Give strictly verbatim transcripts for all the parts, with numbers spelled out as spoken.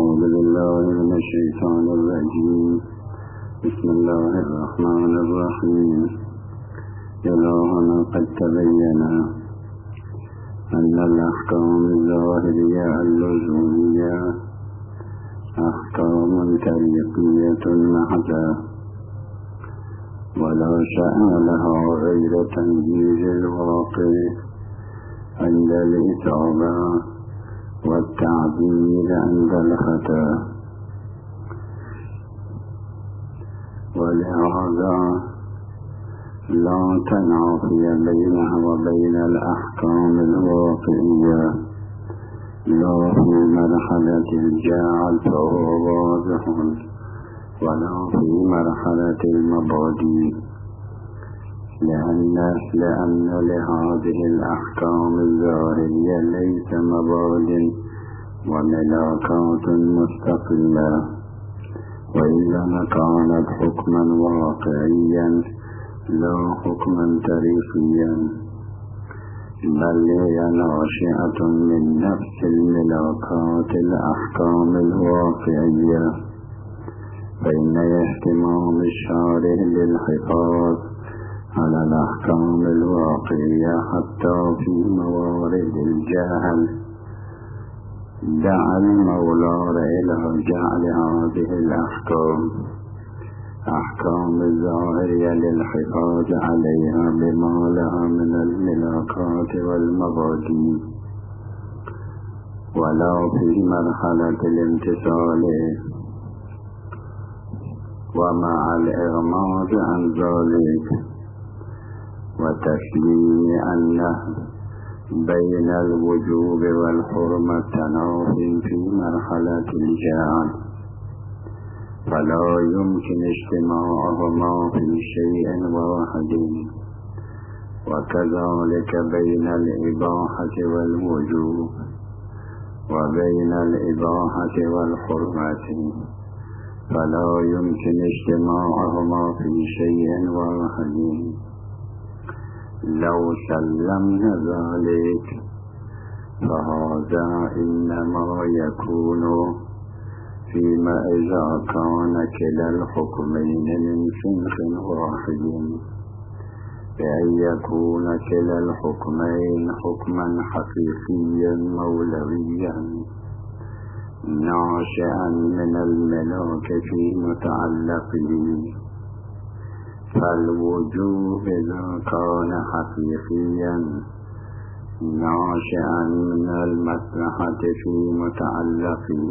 أعوذ بالله من الشيطان الرجيم. بسم الله الرحمن الرحيم. إلهنا قد تبين أن الأحكام الظاهرية اللزومية أحكام طريقية محضة، ولا شأن لها غير تنجيز الواقع عند الإصابة والتعديل عند الخطأ، ولهذا لا تنافي بينها وبين الأحكام الواقعية، لا في مرحلة الجعل فهو واضح، ولا في مرحلة المبادئ، لأن لأن لهذه الأحكام الظاهرية ليس مبادئ وملاكات مستقلة، وإذا كانت حكما واقعيا لا حكما تاريخيا، بل هي ناشئة من نفس الملاكات الأحكام الواقعية، فإن اهتمام الشارع بالحفاظ على الأحكام الواقعية حتى في موارد الجهل دعا المولى إلى جعل هذه الأحكام أحكام الظاهرية للحفاظ عليها بما لها من الملاكات والمبادئ، ولا في مرحلة الامتثال، ومع الإغماض عن ذلك وتسليم أنه بين الوجوب والحرمة تنافي في مرحلة الجهل، فلا يمكن اجتماعهما في شيء واحد، وكذلك بين الإباحة والوجوب، وبين الإباحة والحرمة فلا يمكن اجتماعهما في شيء واحد. لو سلمنا ذلك فهذا إنما يكون فيما إذا كان كلا الحكمين من صنف واحد، بأن يكون كلا الحكمين حكما حقيقيا مولويا ناشئا من الملاك في متعلقه، فالوجوب إذا كان حقيقيا ناشئا من المصلحة في متعلقه،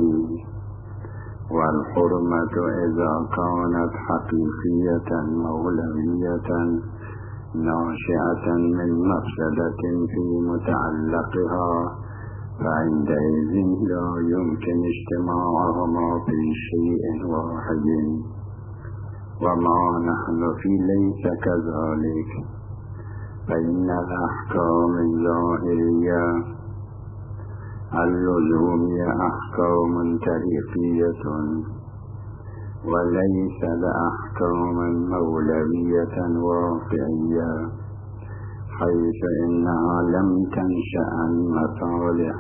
والحرمة إذا كانت حقيقية مولوية ناشئة من مفسدة في متعلقها، فعندئذ لا يمكن اجتماعهما في شيء واحد. وما نحن في ليس كذلك، فإن الأحكام الظاهرية اللزومية أحكام طريقية، وليس لأحكام مولوية واقعية، حيث إنها لم تنشأ عن مصالح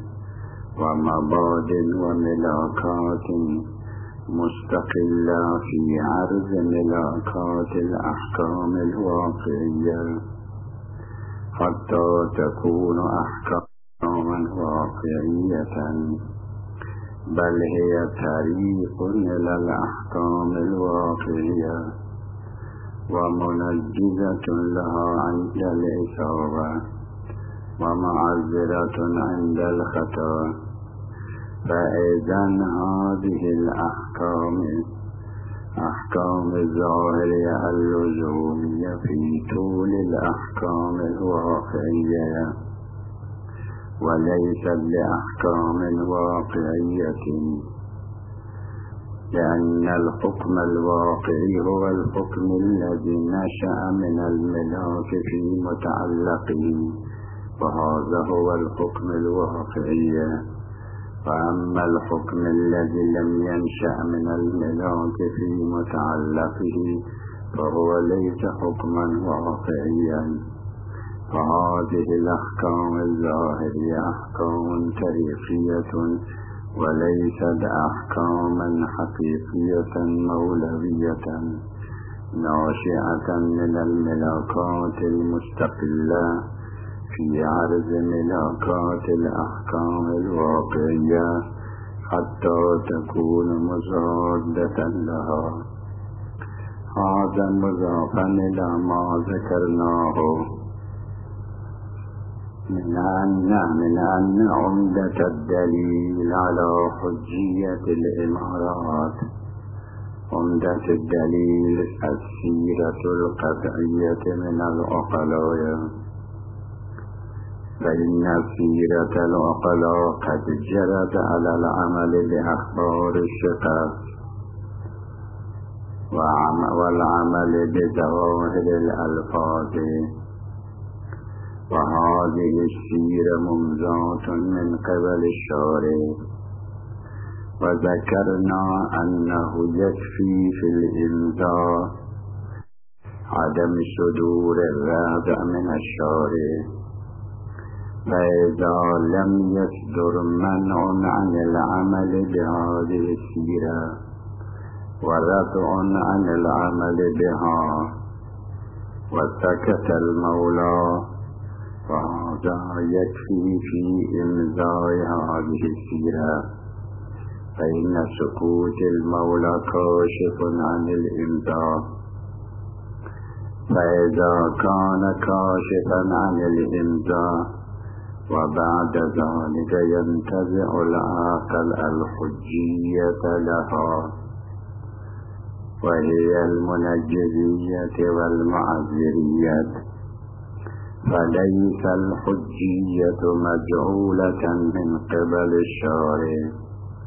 ومبادئ وملاكات مستقلة في عرض ملاكات الأحكام الواقعية، حتى تكون أحكاما واقعية، بل هي طريق إلى الأحكام الواقعية ومنجزة لها عند الإصابة ومعذرة عند الخطأ. فإذن هذه الأحكام أحكام الظاهرية اللزومية في طول الأحكام الواقعية، وليست لأحكام واقعية، لأن الحكم الواقعي هو الحكم الذي نشأ من الملاك في متعلقه، وهذا هو الحكم الواقعي. فأما الحكم الذي لم ينشأ من الملاك في متعلقه فهو ليس حكما واقعيا، فهذه الأحكام الظاهرية أحكام تاريخية وليست أحكاما حقيقية مولوية ناشئة من الملاكات المستقلة في عرض ملاكات الأحكام الواقعية حتى تكون مضادة لها. هذا مضافا إلى ما ذكرناه من أن من أن عمدة الدليل على حجية الإمارات عمدة الدليل السيرة القطعية من العقلاء، فإن سيرة العقلاء قد جرت على العمل بأخبار الشخص والعمل بظواهر الألفاظ، وهذه السيرة ممزاة من قبل الشارع. وذكرنا أنه يكفي في الإمضاء عدم صدور الرادع من الشارع، فإذا لم يصدر منع عن العمل بهذه السيرة ورفع عن العمل بها وسكت المولى، فهذا يكفي في إمضاء هذه السيرة، فإن سكوت المولى كاشف عن الإمضاء. فإذا كان كاشفا عن الإمضاء وبعد ذلك ينتزع العاقل الحجية لها، وهي المنجزية والمعذرية، فليس الحجية مجعولة من قبل الشارع،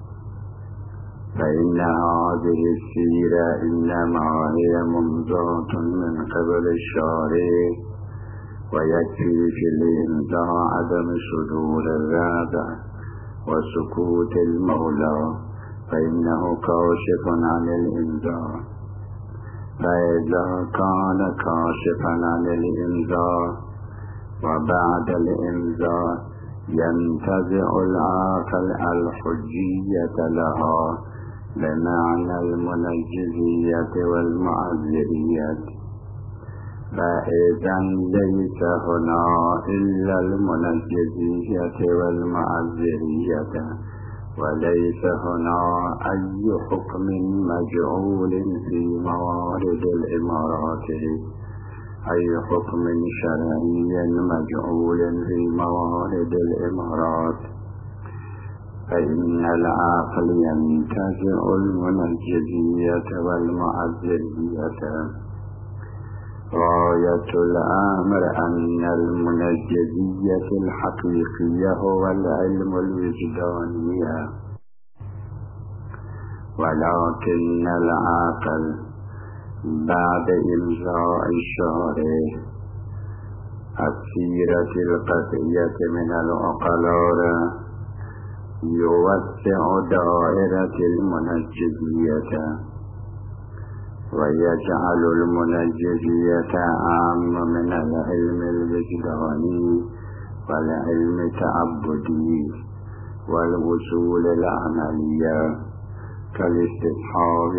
فإن هذه السيرة إنما هي ممضاة من قبل الشارع، ويكفي في الإمضاء عدم صدور الرادع وسكوت المولى، فإنه كاشف عن الإمضاء. فإذا كان كاشفا عن الإمضاء وبعد الإمضاء ينتزع العاقل الحجية لها بمعنى المنجزية والمعذرية، فإذا ليس هنا إلا المنجزية والمعذرية، وليس هنا أي حكم مجعول في موارد الإمارات، أي حكم شرعي مجعول في موارد الإمارات، فإن العقل ينتزع المنجزية والمعذرية. غاية الأمر أن المنجزية الحقيقية هو العلم الوجداني، ولكن العقل بعد إمضاء الشارع السيرة القطعية من العقلاء يوسع دائرة المنجزية ويجعل المنجزية أعم من العلم الوجداني والعلم التعبدي والوصول العملية كالاستصحاب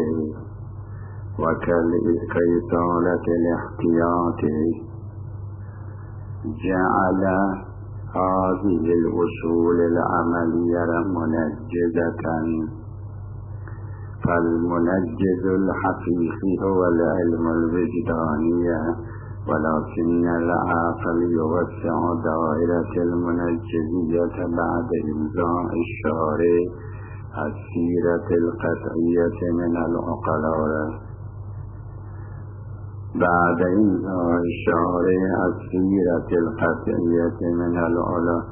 وكالإطالة الاحتياط. جعل هذه الوصول العملية منجزة، فالمنجز الحقيقي هو العلم الوجداني، ولكن العقل يوسع دائرة المنجزية بعد إمضاء الشارع السيرة القطعية من العقلاء. بعد إمضاء الشارع السيرة القطعية من العقلاء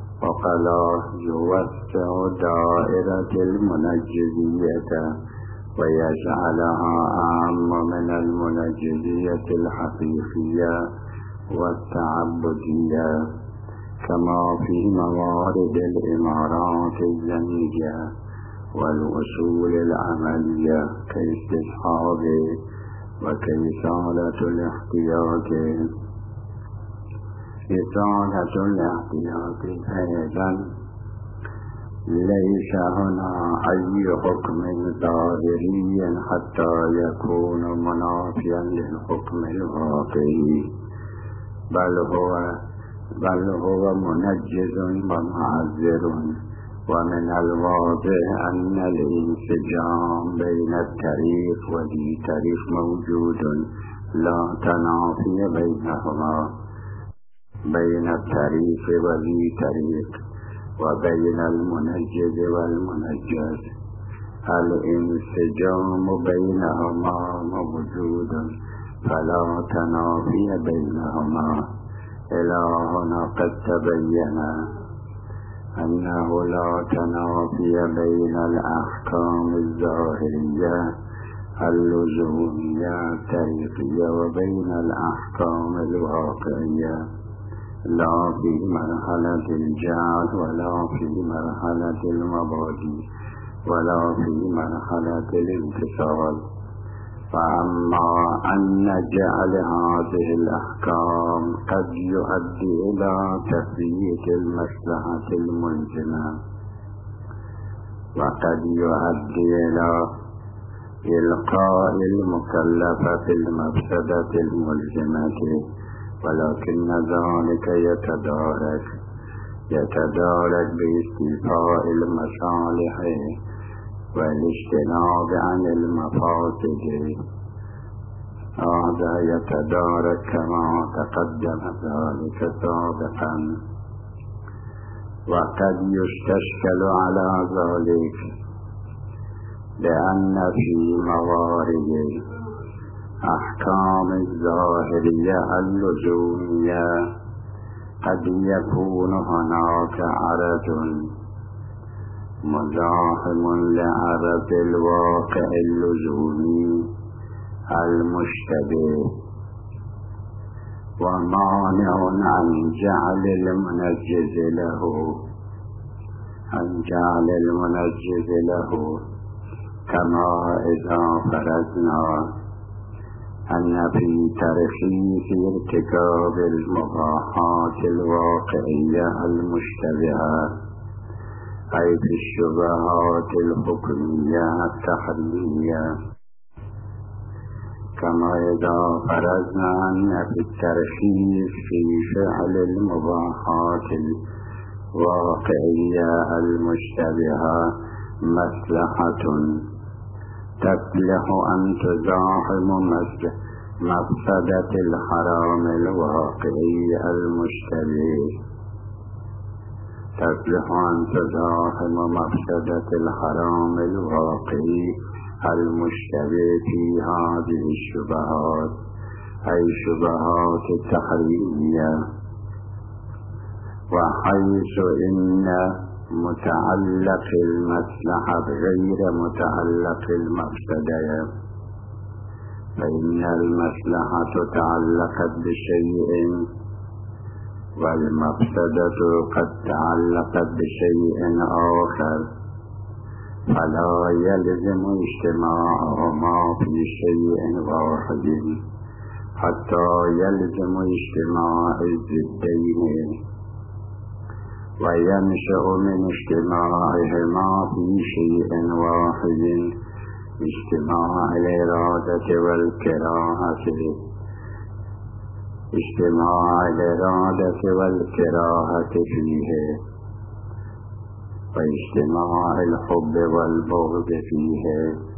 يوسع دائرة المنجزية ويجعلها أعم من المنجزية الحقيقية والتعبدية، كما في موارد الإمارات الزنية والوصول العملية كاستصحاب وكإصالة الاحتياط. إصالة الاحتياط أيضا ليس هنا أي حكم ظاهري حتى يكون منافيا للحكم الواقعي، بل هو بل هو منجز ومعذر. ومن الواضح أن الانسجام بين التاريخ وذي تاريخ موجود، لا تنافي بينهما، بين التاريخ وذي تاريخ، وبين المنجز والمنجز. الانسجام بينهما موجود فلا تنافي بينهما. إلى هنا قد تبين أنه لا تنافي بين الأحكام الظاهرية اللزومية التاريخية وبين الأحكام الواقعية، لا في مرحلة الجعل ولا في مرحلة المبادئ ولا في مرحلة الانفصال. فأما أن جعل هذه الأحكام قد يؤدي إلى تفريط المصلحة الملزمة، وقد يؤدي إلى إلقاء المكلف في المفسدة الملزمة، ولكن ذلك يتدارك يتدارك باستيفاء المصالح والاجتناب عن المفاسد. هذا يتدارك كما تقدم ذلك سابقا. وقد يستشكل على ذلك لأن في موارد أحكام الظاهرية اللزومية قد يكون هناك عرض مزاحم لعرض الواقع اللزومي المشتبه، ومانع عن جعل المنجز له عن جعل المنجز له كما إذا فرضنا أن في ترخيص ارتكاب المباحات الواقعية المشتبهة، أي في الشبهات الحكمية التحريمية، كما إذا فرضنا أن في الترخيص في فعل المباحات الواقعية المشتبهة مصلحة تصلح أن تزاحم مفسدة الحرام الواقعي المشتبه تصلح أن تزاحم مفسدة الحرام الواقعي المشتبه في هذه الشبهات، أي شبهات التحريمية. وحيث إن متعلق المصلحة غير متعلق المفسدة، فإن المصلحة تعلقت بشيء والمفسدة قد تعلقت بشيء آخر، فلا يلزم اجتماعهما في شيء واحد حتى يلزم اجتماع الضدين، وينشأ من اجتماعهما في شيء واحد اجتماع الإرادة والكراهة اجتماع الإرادة والكراهة فيه، واجتماع الحب والبغض فيه.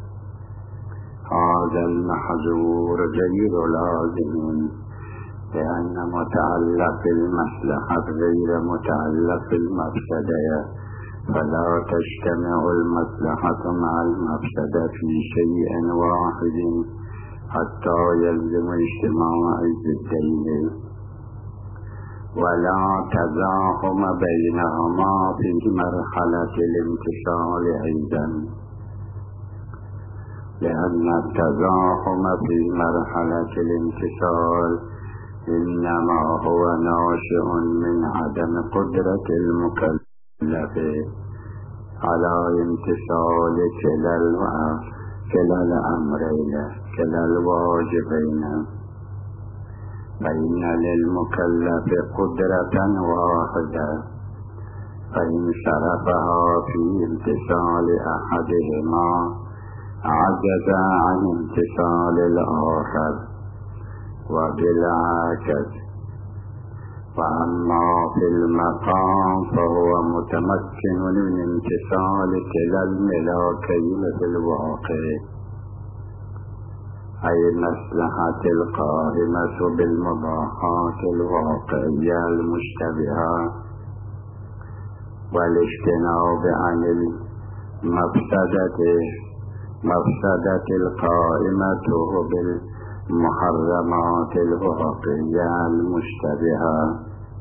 هذا المحظور غير لازم، لأن متعلق المصلحة غير متعلق المفسدة، فلا تجتمع المصلحة مع المفسدة في شيء واحد حتى يلزم اجتماع الضدين، ولا تزاحم بينهما في مرحلة الامتثال أيضا، لأن التزاحم في مرحلة الامتثال إنما هو ناشئ من عدم قدرة المكلف على امتثال كلا الأمرين كلا الواجبين، فإن للمكلف قدرة واحدة فإن صرفها في امتثال أحدهما عجز عن امتثال الآخر وبالعكس. وأما في المقام فهو متمكن من امتثال كلا الملاكين في الواقع، أي المصلحة القائمة بالمباحات الواقعية المشتبهة، والاجتناب عن المفسدة مفسدة القائمة بالمحرمات الواقعية المشتبهة.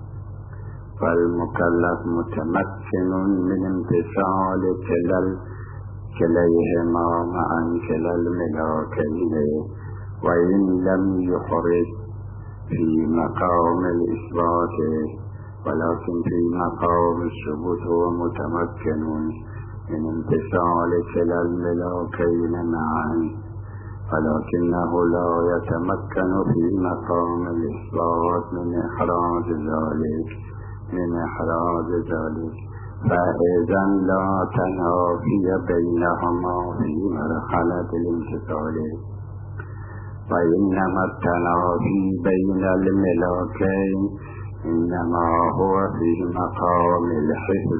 فالمكلف متمكن من امتثال كلا كليهما معا كلا الملاكين، وإن لم يحرص في مقام الإثبات ولكن في مقام الثبوت هو متمكن من امتثال كلا الملاكين معا، ولكنه لا يتمكن في مقام الإثبات من إحراز ذلك من إحراز ذلك فإذا لا تنافي بينهما في مرحلة الامتثال، وإنما التنافي بين الملاكين إنما هو في مقام الحفظ.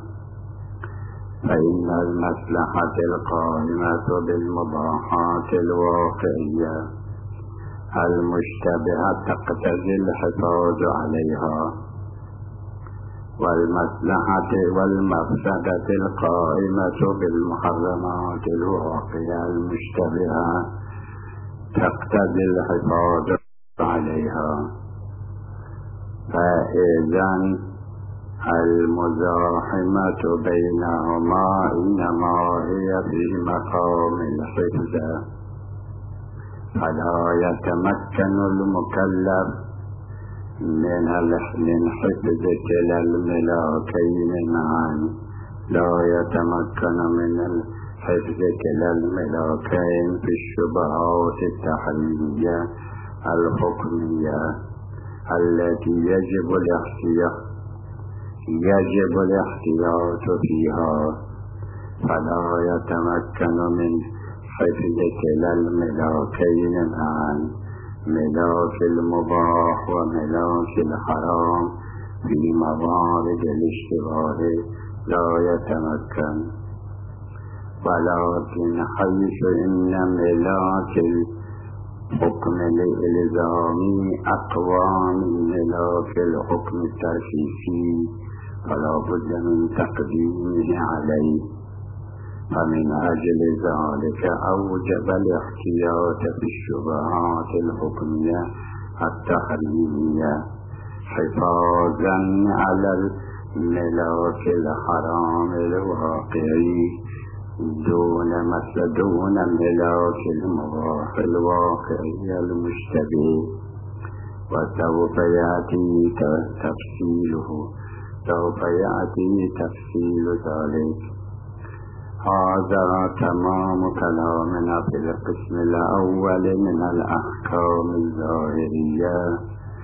فإن المصلحة القائمة بالمباحات الواقعية المشتبهة تقتضي الحفاظ عليها، والمصلحة والمفسدة القائمة بالمحرمات الواقعية المشتبهة تقتضي الحفاظ عليها. فإذا المزاحمة بينهما إنما هي في مقام الحفظ، فلا يتمكن المكلف من من حفظ كلا الملاكين معا، لا يتمكن من حفظ كلا الملاكين في الشبهات التحريمية الحكمية التي يجب الاحتياط يجب الاحتياط فيها، فلا يتمكن من حفظ كلا الملاكين معا، ملاك المباح وملاك الحرام في موارد الاشتباه لا يتمكن. ولكن حيث إن ملاك الحكم الإلزامي أقوى من ملاك الحكم الترخيصي فلا بد من تقديمه عليه، فمن أجل ذلك أوجب الاحتياط في الشبهات الحكمية التحريمية حفاظا على الملاك الحرام الواقعي دون مثل دون ملاك المباح الواقعي المشتبه. وسوف يأتي تفصيله سوف يأتي تفصيل ذلك. هذا تمام كلامنا في القسم الأول من الأحكام الظاهرية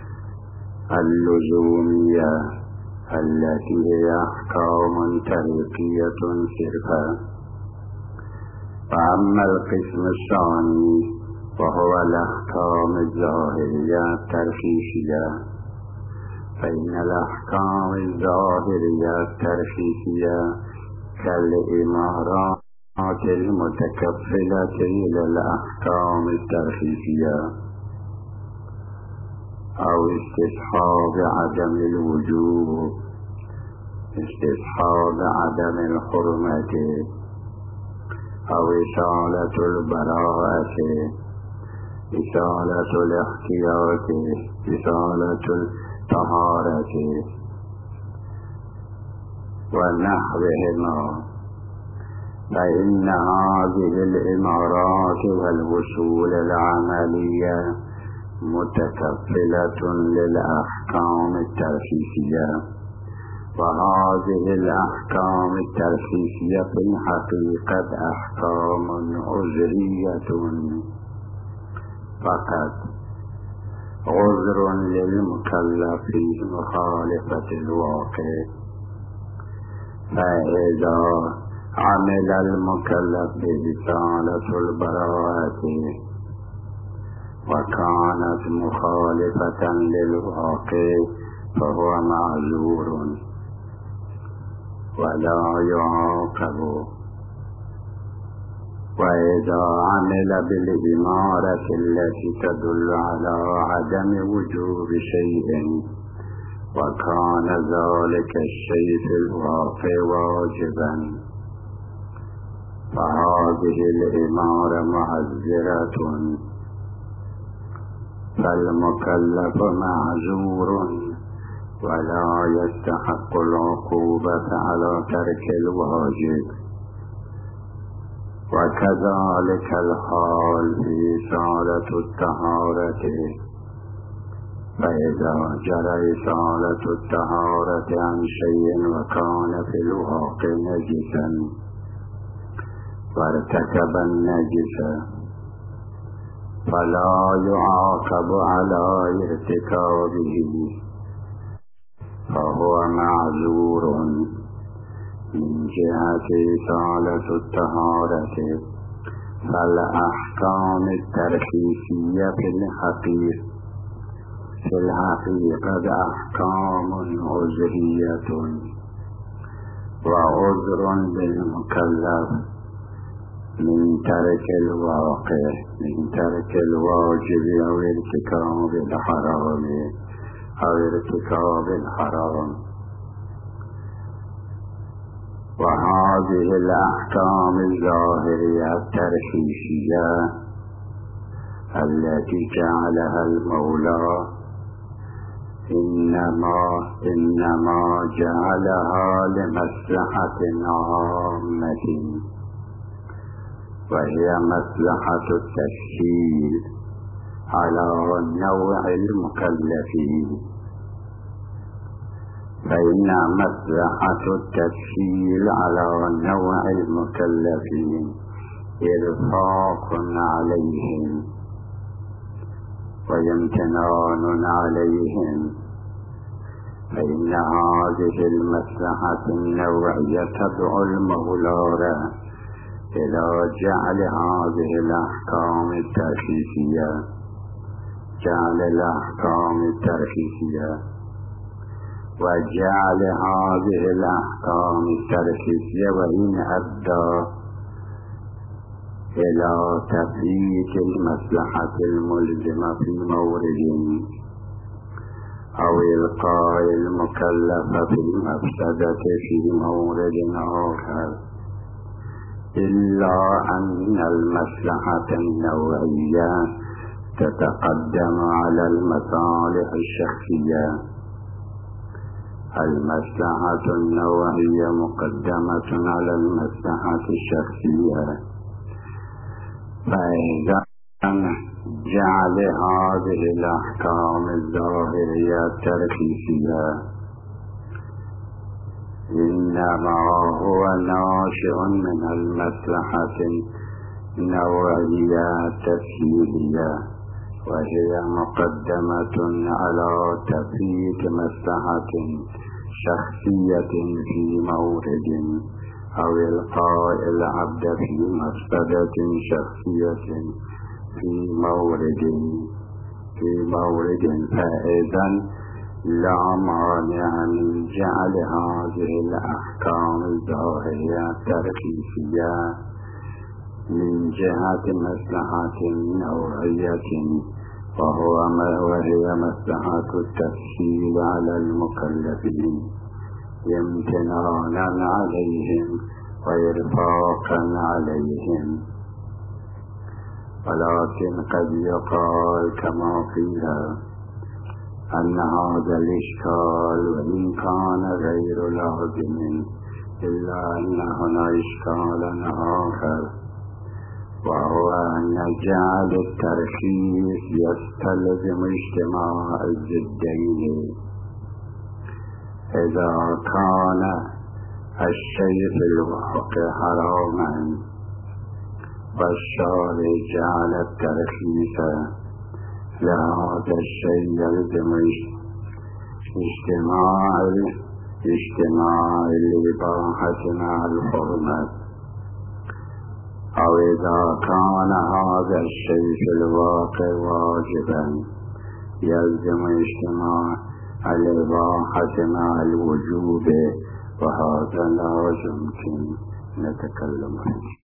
اللزومية التي هي أحكام طريقية صرفا. فأما القسم الثاني وهو الأحكام الظاهرية الترخيصية، فإن الأحكام الظاهرية الترخيصية كالإمارات المتكفلة إلى الأحكام الترخيصية أو استصحاب عدم الوجوب، استصحاب عدم الحرمة، أو إزالة البراءة، إزالة الاحتياط، إزالة الطهارة ونحوهما، فإن هذه الإمارات والوصول العملية متكفلة للأحكام الترخيصية. وهذه الأحكام الترخيصية في الحقيقة أحكام عذرية فقط، عذر للمكلف في مخالفة الواقع، فإذا عمل المكلف بإزالة البراءة وكانت مخالفة للواقع فهو معذور ولا يعاقب. وإذا عمل بالإمارة التي تدل على عدم وجوب شيء وكان ذلك الشيء في الواقع واجبا فهذه الإمارة معذرة، فالمكلف معذور ولا يستحق العقوبة على ترك الواجب. وكذلك الحال في إزالة الطهارة، فإذا جرى إزالة الطهارة عن شيء وكان في الواقع نجسا وارتكب النجس فلا يعاقب على ارتكابه فهو معذور من جهة إزالة الطهارة. فالأحكام الترخيصية في الحقيقة في الحقيقة أحكام عذرية، وعذر للمكلف من ترك الواقع من ترك الواجب أو ارتكاب الحرام أو ارتكاب الحرام. وهذه الأحكام الظاهرية الترخيصية التي جعلها المولى إنما إنما جعلها لمصلحة عامة، وهي مصلحة التسهيل على نوع المكلفين. فإن مصلحة التسهيل على نوع المكلفين إرفاق عليهم وامتنان عليهم، فإن هذه المصلحة النوعية تدعو المولى إلى جعل هذه الأحكام الترخيصية جعل الأحكام الترخيصية وجعل هذه الأحكام الترخيصية وإن أدى إلى تفريط المصلحة الملزمة في مورد أو إلقاء المكلف في المفسدة في مورد آخر، إلا أن المصلحة النوعية تتقدم على المصالح الشخصية. المصلحة النوعية مقدمة على المصلحة الشخصية. فإذا جعل هذه الأحكام الظاهرية الترخيصية إنما هو ناشئ من المصلحة النوعية التسهيلية، وهي مقدمة على تفريط مصلحة شخصية في مورد أو إلقاء العبد في مفسدة شخصية في مورد في مورد فإذا لا مانع من جعل هذه الأحكام الظاهرية الترخيصية من جهة مصلحة نوعية، وهو وهي مصلحة التسهيل على المكلفين امتنانا عليهم وإرفاقا عليهم. ولكن قد يقال كما قيل أن هذا الإشكال وإن كان غير لازم إلا أن هنا إشكالا آخر، وهو أن جعل الترخيص يستلزم اجتماع الضدين. إذا كان الشيء في الواقع حراما والشارع جعل الترخيص لهذا الشيء يلزم اجتماع اجتماع الإباحة مع الحرمة، أو إذا كان هذا الشيء في الواقع واجبا يلزم اجتماع الإباحة مع الوجوب، وهذا لا يمكن نتكلم عنه.